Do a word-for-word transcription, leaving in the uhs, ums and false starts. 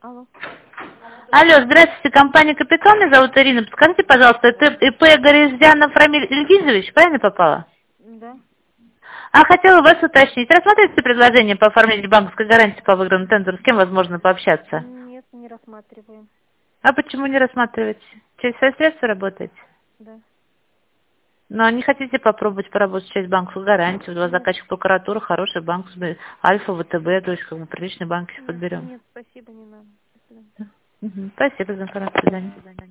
Алло. Алло, здравствуйте, компания «Капитал», меня зовут Ирина. Подскажите, пожалуйста, это ИП Горизянов Рамиль Ильгизович, правильно попала? Да. А хотела вас уточнить. Рассматриваете предложение по оформлению банковской гарантии по выигранному тендеру? С кем возможно пообщаться? Нет, не рассматриваем. А почему не рассматриваете? Через свои средства работаете? Да. Но не хотите попробовать поработать через банковскую гарантию? У вас Нет, заказчик прокуратуры, хороший банк, Альфа, ВТБ, то есть как бы приличный банк сейчас нет, подберем. нет, спасибо, не надо. До свидания. Мгм. Спасибо за информацию. До свидания.